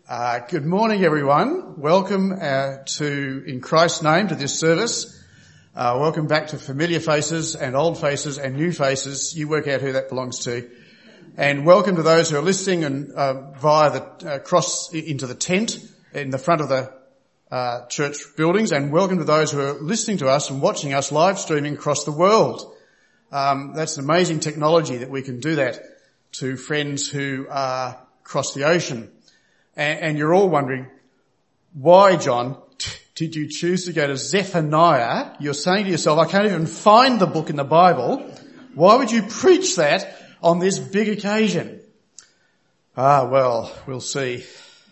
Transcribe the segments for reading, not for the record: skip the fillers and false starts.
Good morning, everyone. Welcome in Christ's name to this service. Welcome back to familiar faces and old faces and new faces. You work out who that belongs to. And welcome to those who are listening and via the cross into the tent in the front of the church buildings. And welcome to those who are listening to us and watching us live streaming across the world. That's an amazing technology that we can do that to friends who are across the ocean. And you're all wondering, why, John, did you choose to go to Zephaniah? You're saying to yourself, I can't even find the book in the Bible. Why would you preach that on this big occasion? Well, we'll see.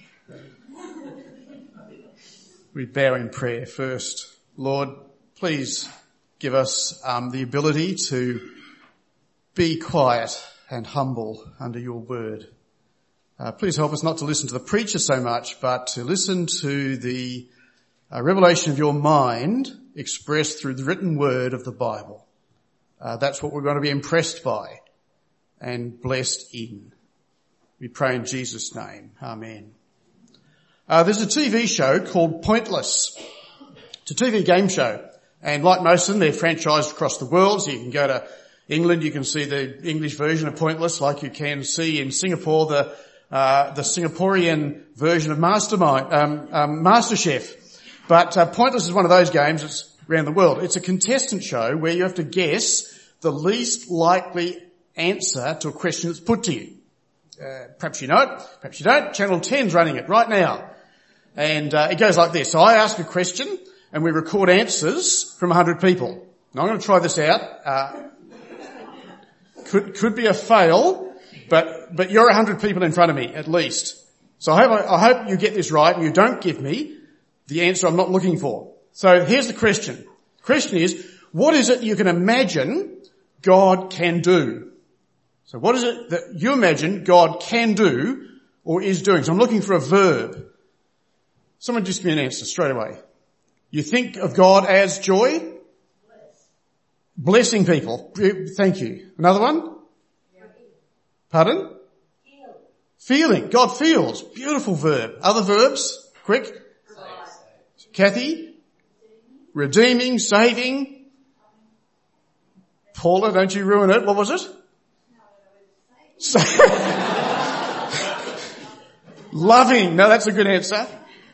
We bow in prayer first. Lord, please give us the ability to be quiet and humble under your word. Please help us not to listen to the preacher so much, but to listen to the revelation of your mind expressed through the written word of the Bible. That's what we're going to be impressed by and blessed in. We pray in Jesus' name. Amen. There's a TV show called Pointless. It's a TV game show. And like most of them, they're franchised across the world. So you can go to England, you can see the English version of Pointless, like you can see in Singapore, the Singaporean version of MasterChef. But Pointless is one of those games that's around the world. It's a contestant show where you have to guess the least likely answer to a question that's put to you. Perhaps you know it, perhaps you don't. Channel 10's running it right now. And it goes like this. So I ask a question and we record answers from 100 people. Now I'm going to try this out. Could be a fail. But you're 100 people in front of me, at least. So I hope you get this right and you don't give me the answer I'm not looking for. So here's the question. The question is, what is it you can imagine God can do? So what is it that you imagine God can do or is doing? So I'm looking for a verb. Someone just give me an answer straight away. You think of God as joy? Blessing people. Thank you. Another one? Pardon? Feeling. God feels. Beautiful verb. Other verbs? Quick. Kathy? Redeeming, saving. Paula, don't you ruin it. What was it? Loving. No, that's a good answer.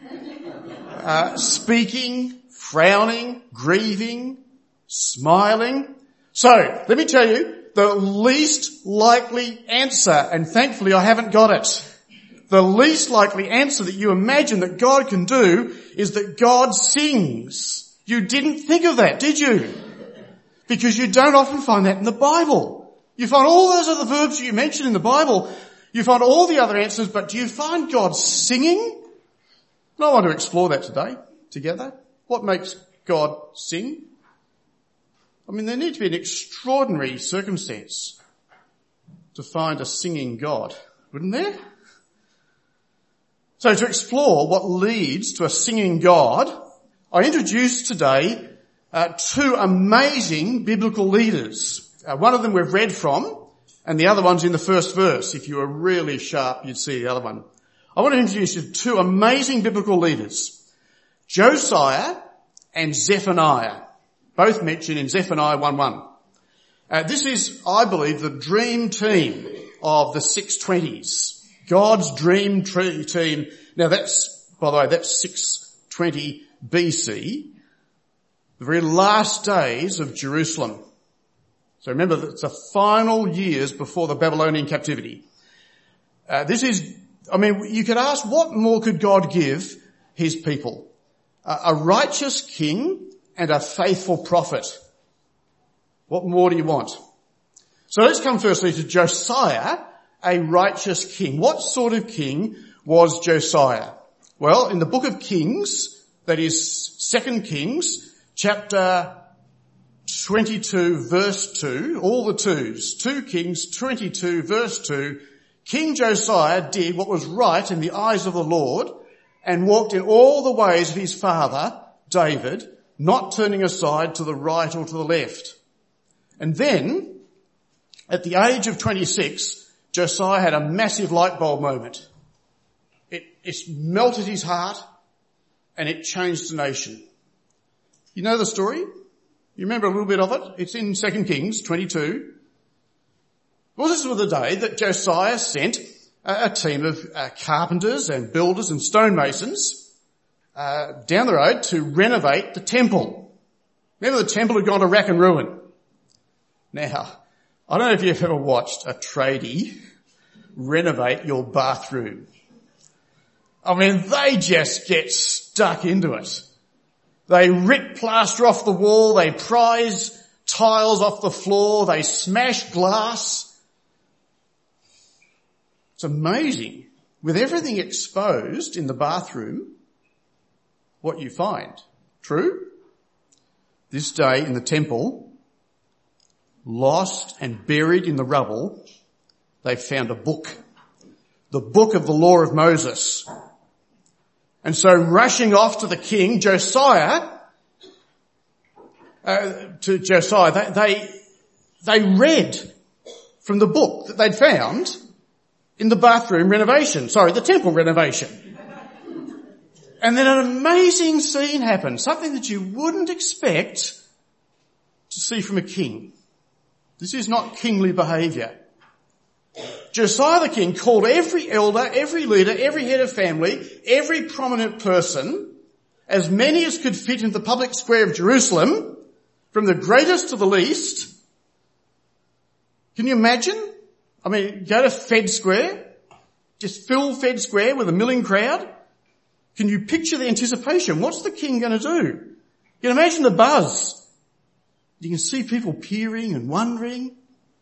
Speaking, frowning, grieving, smiling. So, let me tell you, the least likely answer, and thankfully I haven't got it. The least likely answer that you imagine that God can do is that God sings. You didn't think of that, did you? Because you don't often find that in the Bible. You find all those other verbs you mentioned in the Bible. You find all the other answers, but do you find God singing? And I want to explore that today together. What makes God sing? I mean, there needs to be an extraordinary circumstance to find a singing God, wouldn't there? So to explore what leads to a singing God, I introduce today two amazing biblical leaders. One of them we've read from, and the other one's in the first verse. If you were really sharp, you'd see the other one. I want to introduce you to two amazing biblical leaders, Josiah and Zephaniah. Both mentioned in Zephaniah 1:1. This is, I believe, the dream team of the 620s. God's dream team. Now that's, by the way, that's 620 BC. The very last days of Jerusalem. So remember, it's the final years before the Babylonian captivity. You could ask, what more could God give his people? A righteous king and a faithful prophet. What more do you want? So let's come firstly to Josiah, a righteous king. What sort of king was Josiah? Well, in the book of Kings, that is 2 Kings, chapter 22, verse 2, all the twos, 2 Kings 22, verse 2, King Josiah did what was right in the eyes of the Lord and walked in all the ways of his father, David, not turning aside to the right or to the left. And then, at the age of 26, Josiah had a massive light bulb moment. It's melted his heart and it changed the nation. You know the story? You remember a little bit of it? It's in 2 Kings 22. Well, this was the day that Josiah sent a team of carpenters and builders and stonemasons down the road to renovate the temple. Remember, the temple had gone to rack and ruin. Now, I don't know if you've ever watched a tradie renovate your bathroom. I mean, they just get stuck into it. They rip plaster off the wall, they prise tiles off the floor, they smash glass. It's amazing, with everything exposed in the bathroom, what you find. True? This day in the temple, lost and buried in the rubble, they found a book. The book of the law of Moses. And so rushing off to the king, Josiah, they read from the book that they'd found in the the temple renovation. And then an amazing scene happened, something that you wouldn't expect to see from a king. This is not kingly behaviour. Josiah the king called every elder, every leader, every head of family, every prominent person, as many as could fit in the public square of Jerusalem, from the greatest to the least. Can you imagine? I mean, go to Fed Square, just fill Fed Square with a milling crowd. Can you picture the anticipation? What's the king going to do? You can imagine the buzz. You can see people peering and wondering.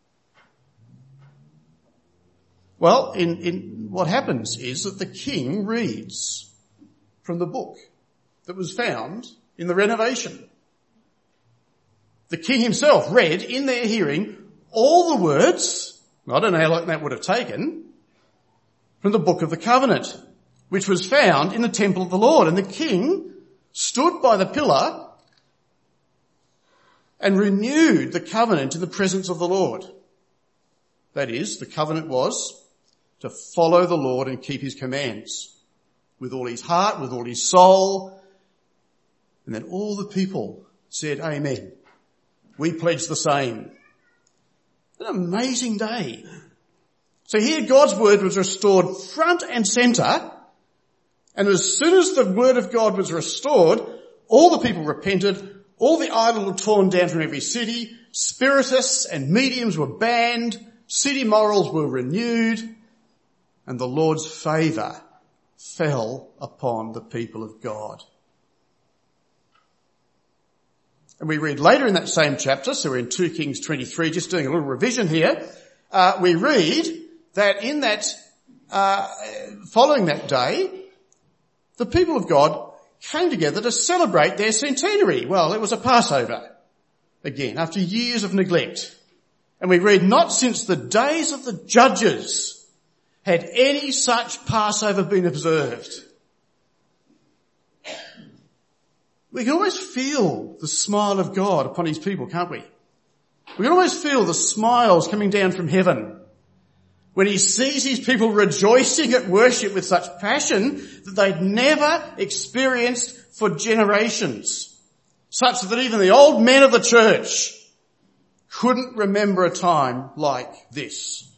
Well, in what happens is that the king reads from the book that was found in the renovation. The king himself read in their hearing all the words, I don't know how long that would have taken, from the book of the covenant, which was found in the temple of the Lord. And the king stood by the pillar and renewed the covenant in the presence of the Lord. That is, the covenant was to follow the Lord and keep his commands with all his heart, with all his soul. And then all the people said, Amen. We pledge the same. An amazing day. So here God's word was restored front and centre. And as soon as the word of God was restored, all the people repented, all the idols were torn down from every city, spiritists and mediums were banned, city morals were renewed, and the Lord's favour fell upon the people of God. And we read later in that same chapter, so we're in 2 Kings 23, just doing a little revision here, we read that in that, following that day, the people of God came together to celebrate their centenary. Well, it was a Passover, again, after years of neglect. And we read, not since the days of the judges had any such Passover been observed. We can always feel the smile of God upon his people, can't we? We can always feel the smiles coming down from heaven when he sees his people rejoicing at worship with such passion that they'd never experienced for generations, such that even the old men of the church couldn't remember a time like this.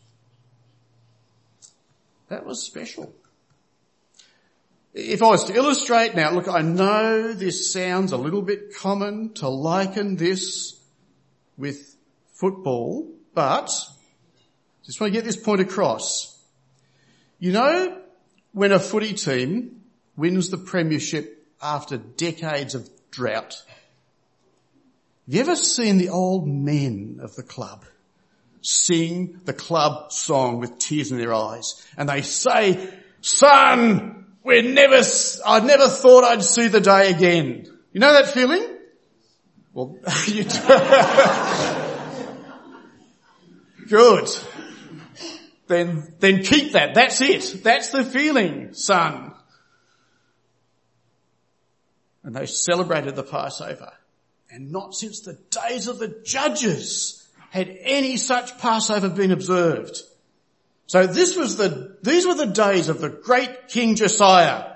That was special. If I was to illustrate, now look, I know this sounds a little bit common to liken this with football, but just want to get this point across. You know, when a footy team wins the premiership after decades of drought, have you ever seen the old men of the club sing the club song with tears in their eyes? And they say, son, I never thought I'd see the day again. You know that feeling? Well, you do. Good. Then keep that. That's it. That's the feeling, son. And they celebrated the Passover. And not since the days of the judges had any such Passover been observed. So these were the days of the great King Josiah.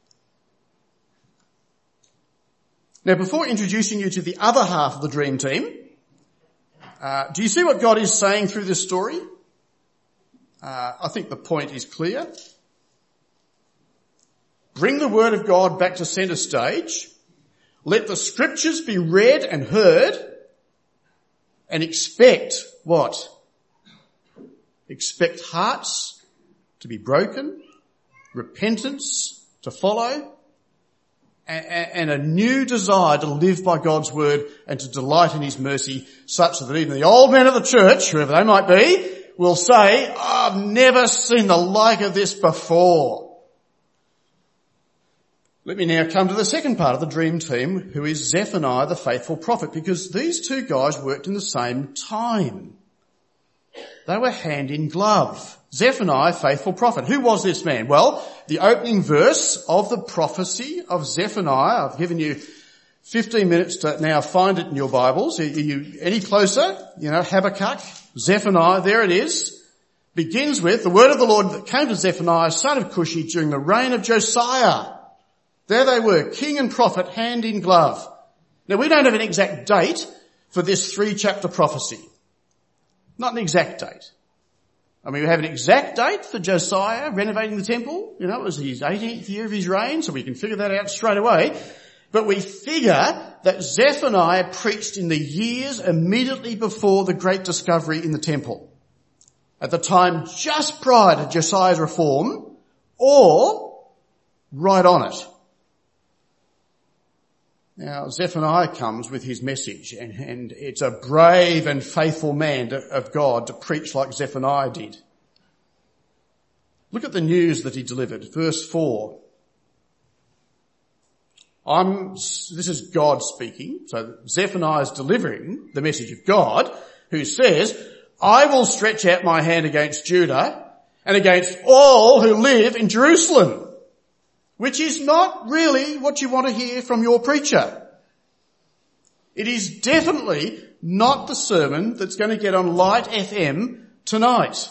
Now, before introducing you to the other half of the dream team, do you see what God is saying through this story? I think the point is clear. Bring the word of God back to centre stage. Let the scriptures be read and heard, and expect what? Expect hearts to be broken, repentance to follow, and a new desire to live by God's word and to delight in his mercy, such that even the old men of the church, whoever they might be, will say, I've never seen the like of this before. Let me now come to the second part of the dream team, who is Zephaniah the faithful prophet, because these two guys worked in the same time. They were hand in glove. Zephaniah, faithful prophet. Who was this man? Well, the opening verse of the prophecy of Zephaniah, I've given you 15 minutes to now find it in your Bibles. Are you any closer? Habakkuk, Zephaniah, there it is. Begins with the word of the Lord that came to Zephaniah, son of Cushi, during the reign of Josiah. There they were, king and prophet, hand in glove. Now, we don't have an exact date for this 3-chapter prophecy. Not an exact date. I mean, we have an exact date for Josiah renovating the temple. It was his 18th year of his reign, so we can figure that out straight away. But we figure that Zephaniah preached in the years immediately before the great discovery in the temple. At the time just prior to Josiah's reform, or right on it. Now, Zephaniah comes with his message, and it's a brave and faithful man of God to preach like Zephaniah did. Look at the news that he delivered. Verse 4. This is God speaking, so Zephaniah is delivering the message of God, who says, I will stretch out my hand against Judah and against all who live in Jerusalem. Which is not really what you want to hear from your preacher. It is definitely not the sermon that's going to get on Light FM tonight.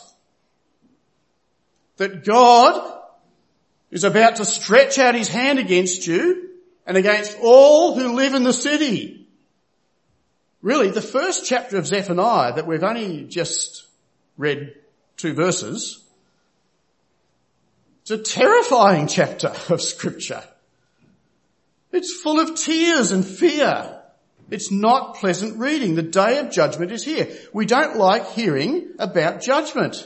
That God is about to stretch out his hand against you and against all who live in the city. Really, the first chapter of Zephaniah that we've only just read 2 verses, it's a terrifying chapter of scripture. It's full of tears and fear. It's not pleasant reading. The day of judgment is here. We don't like hearing about judgment.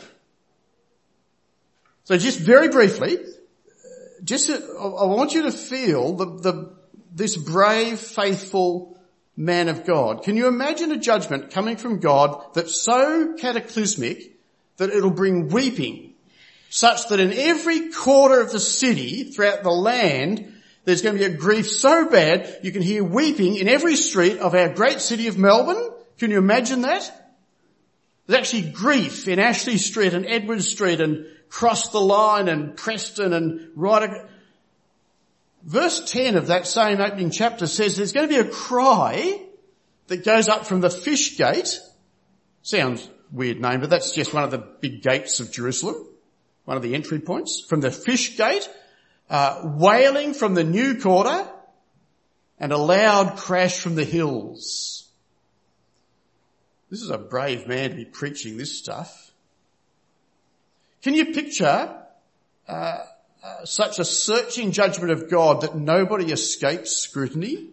So just very briefly, I want you to feel this brave, faithful man of God. Can you imagine a judgment coming from God that's so cataclysmic that it'll bring weeping, such that in every quarter of the city throughout the land, there's going to be a grief so bad you can hear weeping in every street of our great city of Melbourne? Can you imagine that? There's actually grief in Ashley Street and Edward Street and Cross the Line and Preston and right. Verse 10 of that same opening chapter says there's going to be a cry that goes up from the Fish Gate. Sounds weird name, but that's just one of the big gates of Jerusalem. One of the entry points, from the Fish Gate, wailing from the New Quarter, and a loud crash from the hills. This is a brave man to be preaching this stuff. Can you picture such a searching judgment of God that nobody escapes scrutiny?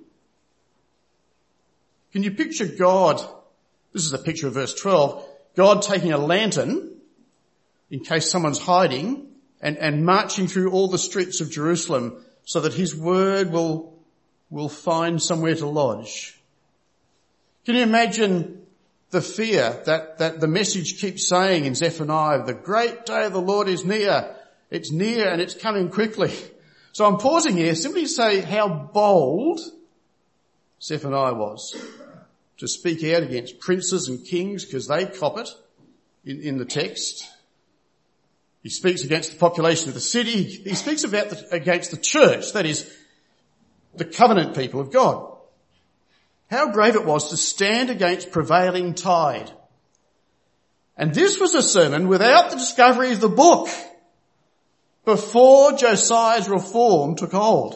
Can you picture God, this is a picture of verse 12, God taking a lantern in case someone's hiding, and marching through all the streets of Jerusalem so that his word will find somewhere to lodge. Can you imagine the fear that the message keeps saying in Zephaniah, the great day of the Lord is near. It's near and it's coming quickly. So I'm pausing here simply to say how bold Zephaniah was to speak out against princes and kings because they cop it in the text. He speaks against the population of the city. He speaks against the church, that is, the covenant people of God. How brave it was to stand against prevailing tide. And this was a sermon without the discovery of the book, before Josiah's reform took hold.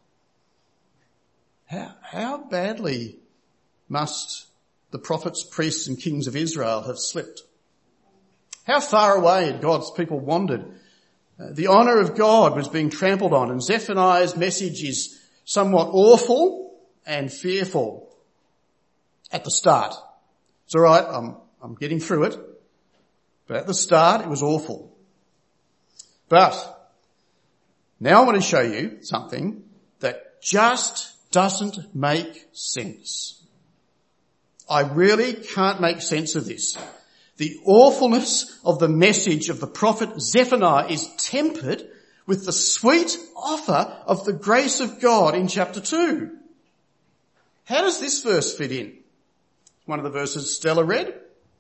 How badly must the prophets, priests and kings of Israel have slipped? How far away had God's people wandered? The honour of God was being trampled on, and Zephaniah's message is somewhat awful and fearful at the start. It's all right, I'm getting through it. But at the start, it was awful. But now I want to show you something that just doesn't make sense. I really can't make sense of this. The awfulness of the message of the prophet Zephaniah is tempered with the sweet offer of the grace of God in chapter 2. How does this verse fit in? One of the verses Stella read.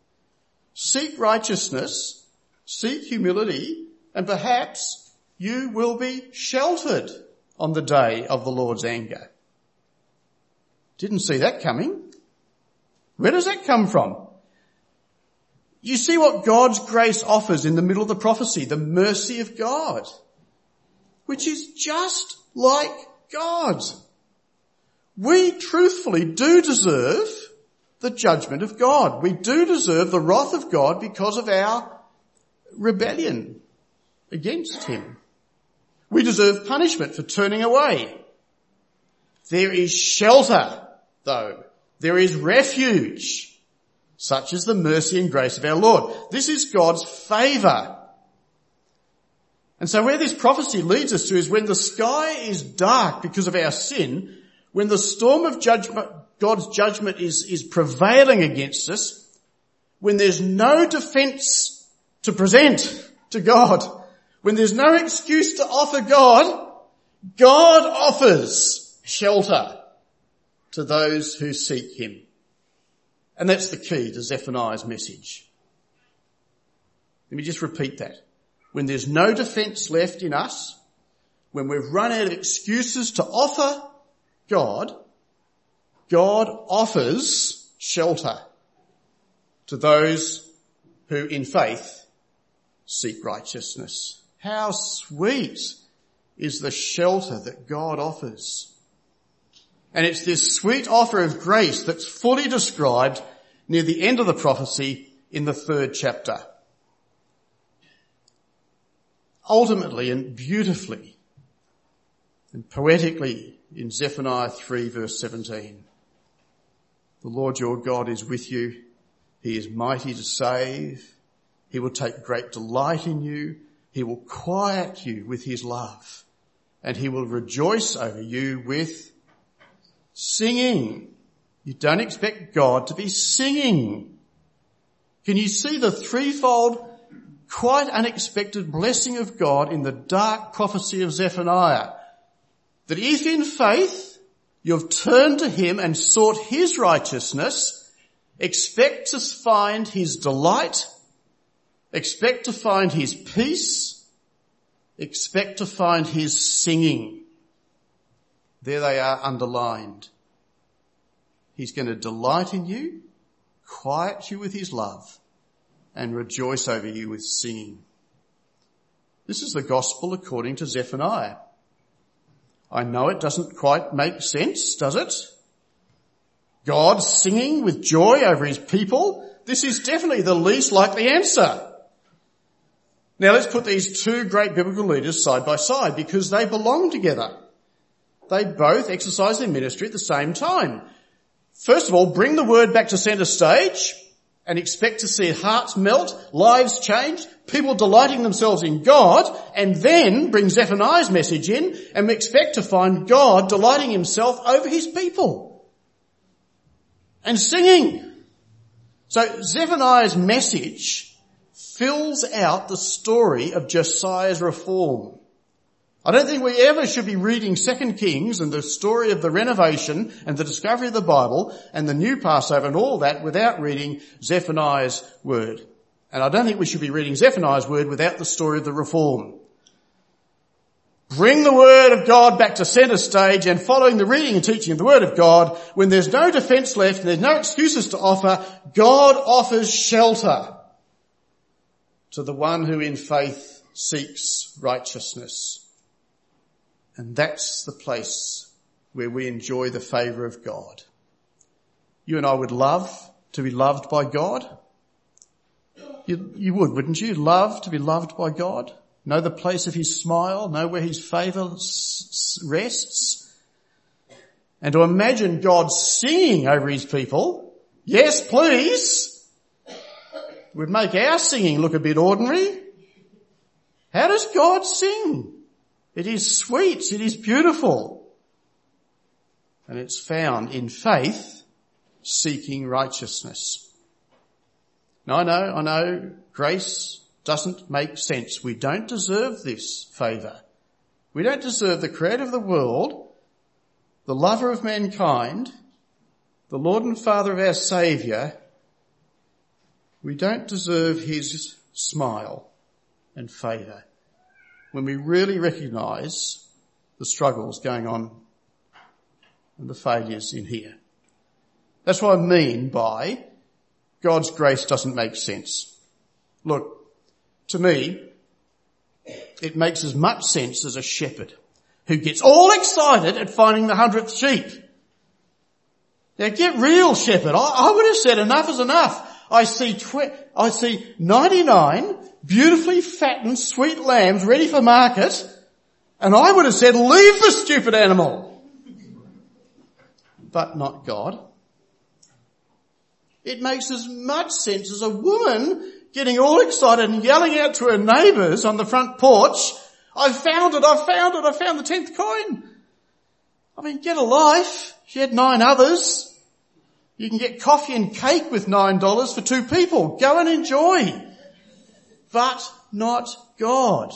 Seek righteousness, seek humility, and perhaps you will be sheltered on the day of the Lord's anger. Didn't see that coming. Where does that come from? You see what God's grace offers in the middle of the prophecy, the mercy of God, which is just like God. We truthfully do deserve the judgment of God. We do deserve the wrath of God because of our rebellion against him. We deserve punishment for turning away. There is shelter, though. There is refuge, such as the mercy and grace of our Lord. This is God's favour. And so where this prophecy leads us to is when the sky is dark because of our sin, when the storm of judgment, God's judgment is prevailing against us, when there's no defence to present to God, when there's no excuse to offer God, God offers shelter to those who seek him. And that's the key to Zephaniah's message. Let me just repeat that. When there's no defence left in us, when we've run out of excuses to offer God, God offers shelter to those who in faith seek righteousness. How sweet is the shelter that God offers. And it's this sweet offer of grace that's fully described near the end of the prophecy in the 3rd chapter. Ultimately and beautifully and poetically in Zephaniah 3 verse 17. The Lord your God is with you. He is mighty to save. He will take great delight in you. He will quiet you with his love. And he will rejoice over you with singing. You don't expect God to be singing. Can you see the threefold, quite unexpected blessing of God in the dark prophecy of Zephaniah? That if in faith you've turned to him and sought his righteousness, expect to find his delight, expect to find his peace, expect to find his singing. There they are underlined. He's going to delight in you, quiet you with his love, and rejoice over you with singing. This is the gospel according to Zephaniah. I know it doesn't quite make sense, does it? God singing with joy over his people? This is definitely the least likely answer. Now let's put these two great biblical leaders side by side because they belong together. They both exercise their ministry at the same time. First of all, bring the word back to centre stage and expect to see hearts melt, lives change, people delighting themselves in God, and then bring Zephaniah's message in and we expect to find God delighting himself over his people and singing. So Zephaniah's message fills out the story of Josiah's reform. I don't think we ever should be reading 2 Kings and the story of the renovation and the discovery of the Bible and the new Passover and all that without reading Zephaniah's word. And I don't think we should be reading Zephaniah's word without the story of the reform. Bring the word of God back to centre stage and following the reading and teaching of the word of God, when there's no defence left and there's no excuses to offer, God offers shelter to the one who in faith seeks righteousness. And that's the place where we enjoy the favour of God. You and I would love to be loved by God. You would, wouldn't you? Love to be loved by God. Know the place of his smile. Know where his favour rests. And to imagine God singing over his people. Yes, please. Would make our singing look a bit ordinary. How does God sing? It is sweet. It is beautiful. And it's found in faith, seeking righteousness. Now I know, grace doesn't make sense. We don't deserve this favour. We don't deserve the creator of the world, the lover of mankind, the Lord and Father of our Saviour. We don't deserve his smile and favour when we really recognise the struggles going on and the failures in here. That's what I mean by God's grace doesn't make sense. Look, to me, it makes as much sense as a shepherd who gets all excited at finding the 100th sheep. Now get real, shepherd. I would have said enough is enough. I see 99 beautifully fattened sweet lambs ready for market, and I would have said, leave the stupid animal. But not God. It makes as much sense as a woman getting all excited and yelling out to her neighbours on the front porch, I found the 10th coin. I mean, get a life. She had 9 others. You can get coffee and cake with $9 for 2 people. Go and enjoy. But not God.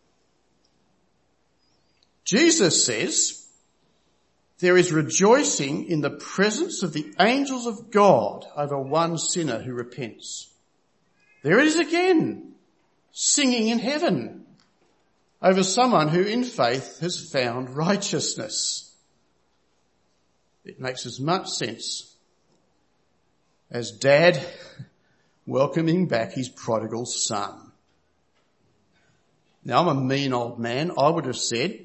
Jesus says, there is rejoicing in the presence of the angels of God over one sinner who repents. There it is again, singing in heaven over someone who in faith has found righteousness. It makes as much sense as Dad welcoming back his prodigal son. Now, I'm a mean old man. I would have said,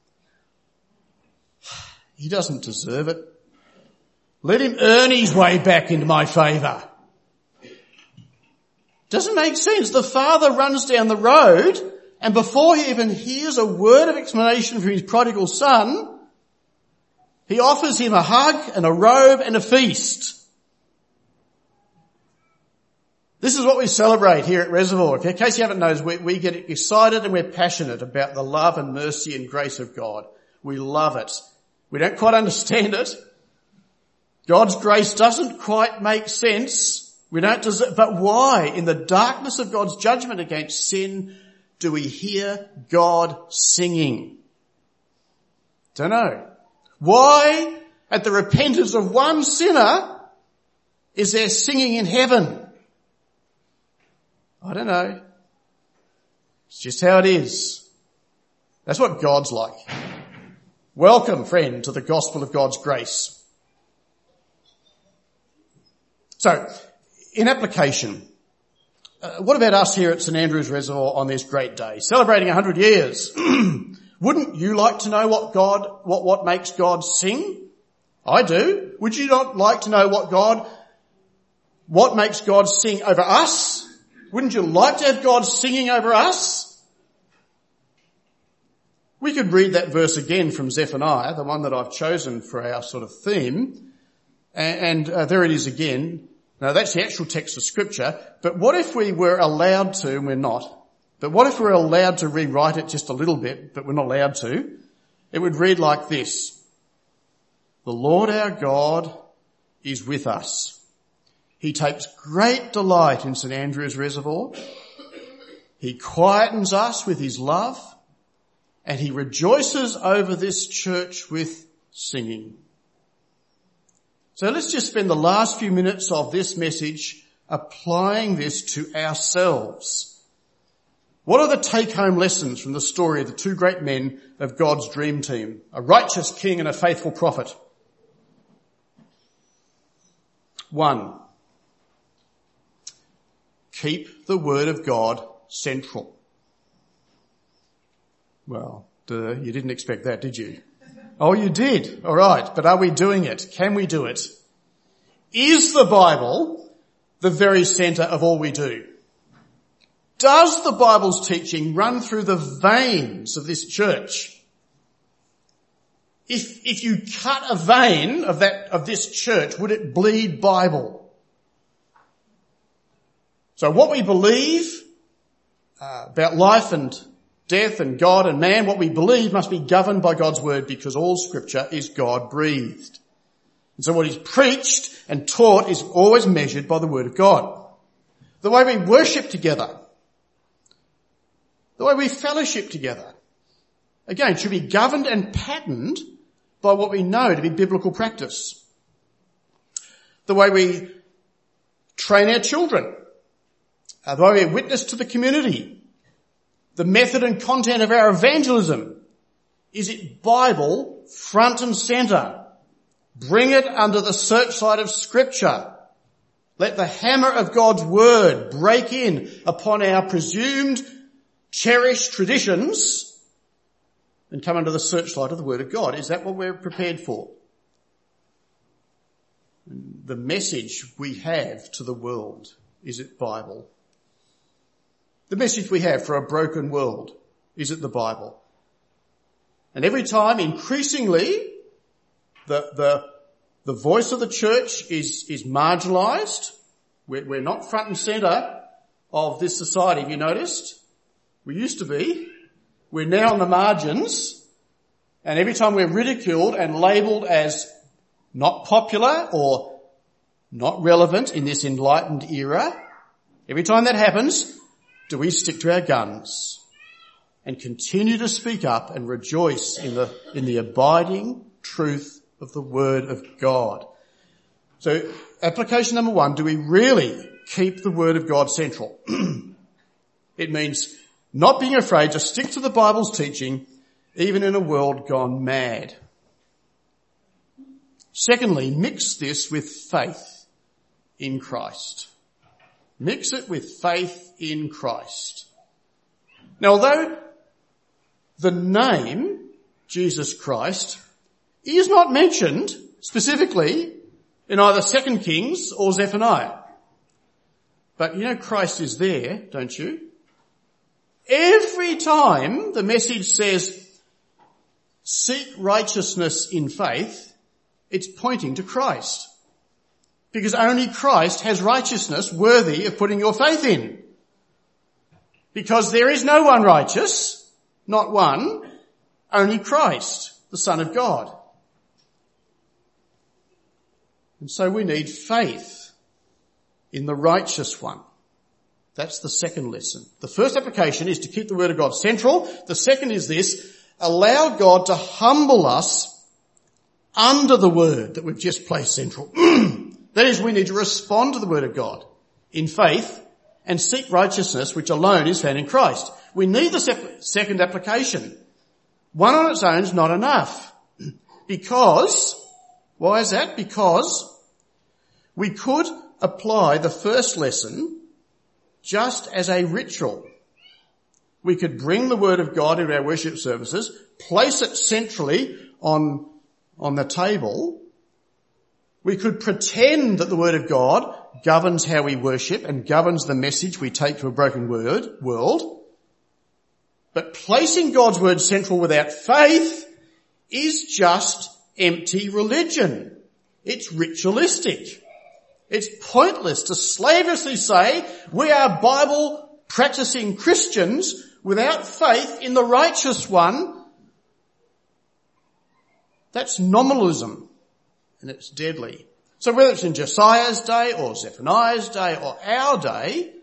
he doesn't deserve it. Let him earn his way back into my favour. Doesn't make sense. The father runs down the road, and before he even hears a word of explanation from his prodigal son, he offers him a hug and a robe and a feast. This is what we celebrate here at Reservoir. In case you haven't noticed, we get excited and we're passionate about the love and mercy and grace of God. We love it. We don't quite understand it. God's grace doesn't quite make sense. We don't deserve, but why? In the darkness of God's judgment against sin, do we hear God singing? Don't know. Why, at the repentance of one sinner, is there singing in heaven? I don't know. It's just how it is. That's what God's like. Welcome, friend, to the gospel of God's grace. So, in application, what about us here at St Andrew's Reservoir on this great day, celebrating 100 years? Wouldn't you like to know what makes God sing? I do. Would you not like to know what makes God sing over us? Wouldn't you like to have God singing over us? We could read that verse again from Zephaniah, the one that I've chosen for our sort of theme. And there it is again. Now that's the actual text of Scripture. But what if we were allowed to, and we're not, but what if we're allowed to rewrite it just a little bit, but we're not allowed to? It would read like this. The Lord our God is with us. He takes great delight in St Andrew's Reservoir. He quietens us with his love, and he rejoices over this church with singing. So let's just spend the last few minutes of this message applying this to ourselves. What are the take-home lessons from the story of the 2 great men of God's dream team, a righteous king and a faithful prophet? 1. Keep the word of God central. Well, you didn't expect that, did you? Oh, you did. All right. But are we doing it? Can we do it? Is the Bible the very centre of all we do? Does the Bible's teaching run through the veins of this church? If you cut a vein of this church, would it bleed Bible? So what we believe about life and death and God and man, what we believe must be governed by God's word, because all scripture is God-breathed. And so what is preached and taught is always measured by the word of God. The way we worship together, the way we fellowship together, again, should be governed and patterned by what we know to be biblical practice. The way we train our children, the way we witness to the community, the method and content of our evangelism. Is it Bible front and centre? Bring it under the searchlight of Scripture. Let the hammer of God's word break in upon our presumed, cherished traditions and come under the searchlight of the word of God. Is that what we're prepared for? The message we have to the world, is it Bible? The message we have for a broken world, is it the Bible? And every time, increasingly, the voice of the church is marginalised. We're not front and centre of this society, have you noticed? We used to be. We're now on the margins. And every time we're ridiculed and labelled as not popular or not relevant in this enlightened era, every time that happens, do we stick to our guns and continue to speak up and rejoice in the abiding truth of the word of God? So application number 1, do we really keep the word of God central? It means not being afraid to stick to the Bible's teaching even in a world gone mad. Secondly, mix this with faith in Christ. Mix it with faith in Christ. Now, although the name Jesus Christ is not mentioned specifically in either 2 Kings or Zephaniah, but you know Christ is there, don't you? Every time the message says, seek righteousness in faith, it's pointing to Christ. Because only Christ has righteousness worthy of putting your faith in. Because there is no one righteous, not one, only Christ, the Son of God. And so we need faith in the righteous one. That's the second lesson. The first application is to keep the word of God central. The second is this: allow God to humble us under the word that we've just placed central. That is, we need to respond to the word of God in faith and seek righteousness, which alone is found in Christ. We need the second application. One on its own is not enough. Because, why is that? Because we could apply the first lesson just as a ritual. We could bring the word of God into our worship services, place it centrally on the table. We could pretend that the word of God governs how we worship and governs the message we take to a broken world. But placing God's word central without faith is just empty religion. It's ritualistic. It's pointless to slavishly say we are Bible practicing Christians without faith in the righteous one. That's nominalism, and it's deadly. So whether it's in Josiah's day or Zephaniah's day or our day,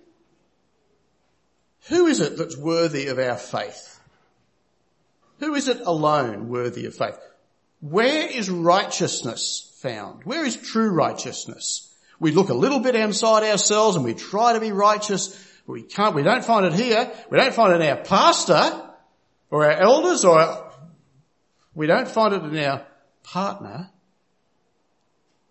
who is it that's worthy of our faith? Who is it alone worthy of faith? Where is righteousness found? Where is true righteousness? We look a little bit outside ourselves and we try to be righteous, but we don't find it here. We don't find it in our pastor or our elders, or we don't find it in our partner.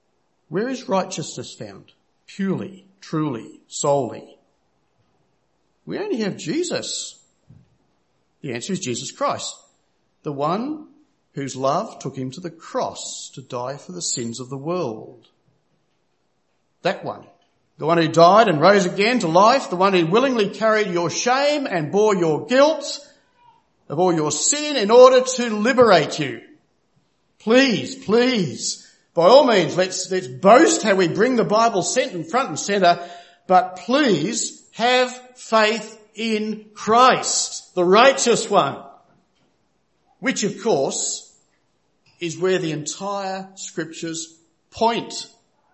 Where is righteousness found? Purely, truly, solely. We only have Jesus. The answer is Jesus Christ, the one whose love took him to the cross to die for the sins of the world. That one. The one who died and rose again to life, the one who willingly carried your shame and bore your guilt of all your sin in order to liberate you. Please, by all means, let's boast how we bring the Bible front and centre, but please have faith in Christ, the righteous one, which of course is where the entire scriptures point.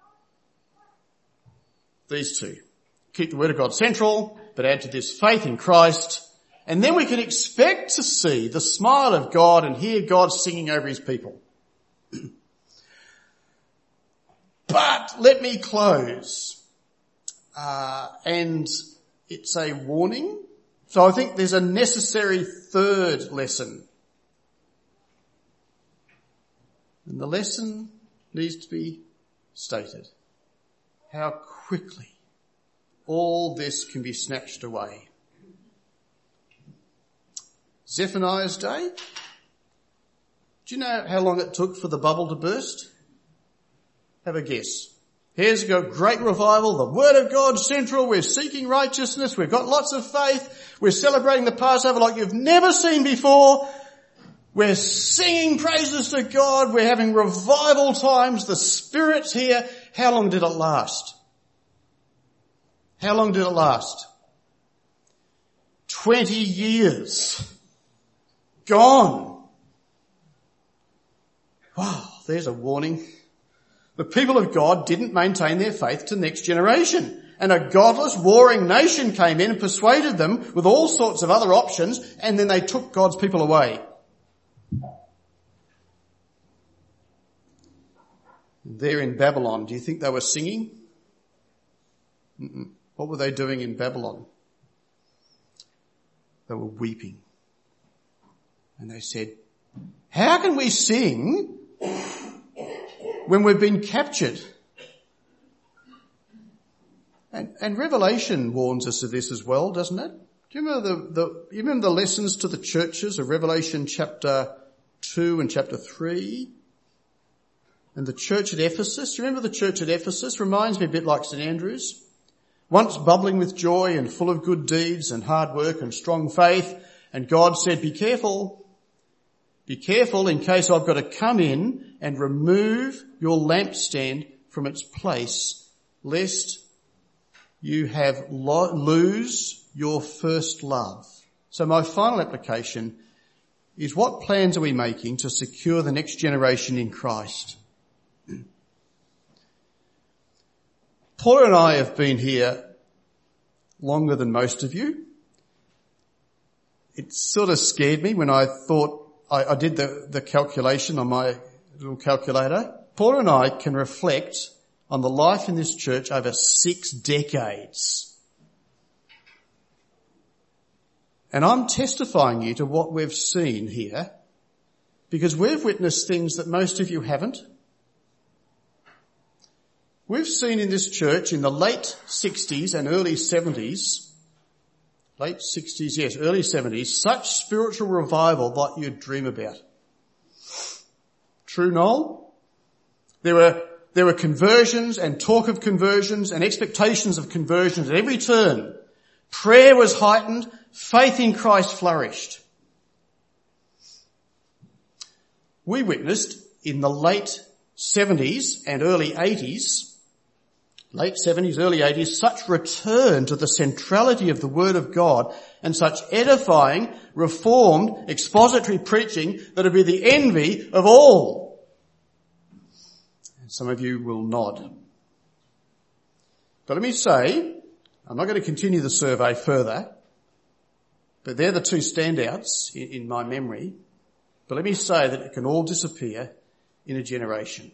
These two. Keep the word of God central, but add to this faith in Christ, and then we can expect to see the smile of God and hear God singing over his people. But let me close, and it's a warning. So I think there's a necessary third lesson. And the lesson needs to be stated. How quickly all this can be snatched away. Zephaniah's day. Do you know how long it took for the bubble to burst? Have a guess. Here's a great revival, the Word of God central, we're seeking righteousness, we've got lots of faith, we're celebrating the Passover like you've never seen before, we're singing praises to God, we're having revival times, the Spirit's here. How long did it last? How long did it last? 20 years. Gone. Wow, there's a warning. The people of God didn't maintain their faith to the next generation. And a godless, warring nation came in and persuaded them with all sorts of other options, and then they took God's people away. There in Babylon, do you think they were singing? What were they doing in Babylon? They were weeping. And they said, how can we sing when we've been captured? And Revelation warns us of this as well, doesn't it? Do you remember the lessons to the churches of Revelation chapter 2 and chapter 3? And the church at Ephesus? Do you remember the church at Ephesus? Reminds me a bit like St. Andrews. Once bubbling with joy and full of good deeds and hard work and strong faith. And God said, be careful in case I've got to come in and remove your lampstand from its place, lest you lose your first love. So my final application is, what plans are we making to secure the next generation in Christ? Paula and I have been here longer than most of you. It sort of scared me when I thought, I did the calculation on my little calculator. Paula and I can reflect on the life in this church over 6 decades. And I'm testifying you to what we've seen here, because we've witnessed things that most of you haven't. We've seen in this church in the late 60s and early 70s, early 70s, such spiritual revival that you'd dream about. True, Noel? There were conversions and talk of conversions and expectations of conversions at every turn. Prayer was heightened. Faith in Christ flourished. We witnessed in the late 70s and early 80s, such return to the centrality of the Word of God and such edifying, reformed, expository preaching that would be the envy of all. And some of you will nod. But let me say, I'm not going to continue the survey further, but they're the 2 standouts in my memory. But let me say that it can all disappear in a generation.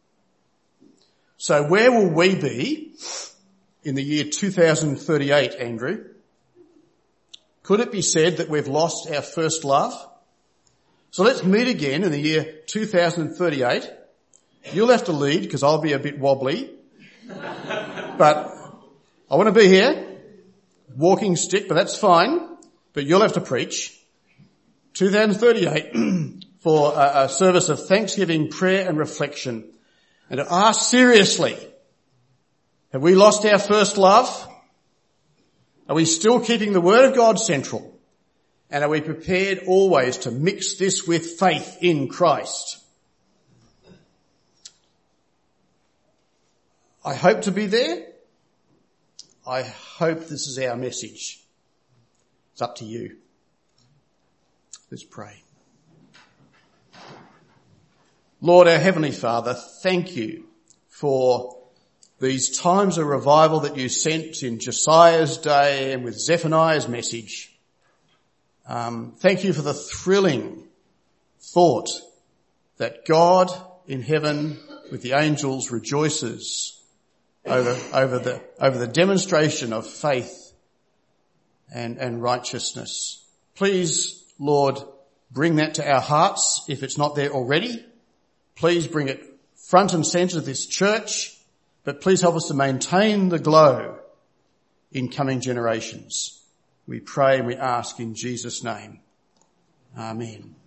So where will we be in the year 2038, Andrew? Could it be said that we've lost our first love? So let's meet again in the year 2038. You'll have to lead because I'll be a bit wobbly. But I want to be here. walking stick, but that's fine. But you'll have to preach. 2038 for a service of thanksgiving, prayer and reflection. And to ask seriously, have we lost our first love? Are we still keeping the Word of God central? And are we prepared always to mix this with faith in Christ? I hope to be there. I hope this is our message. It's up to you. Let's pray. Lord, our Heavenly Father, thank you for these times of revival that you sent in Josiah's day and with Zephaniah's message. Thank you for the thrilling thought that God in heaven with the angels rejoices over the demonstration of faith and righteousness. Please, Lord, bring that to our hearts if it's not there already. Please bring it front and centre of this church, but please help us to maintain the glow in coming generations. We pray and we ask in Jesus' name. Amen.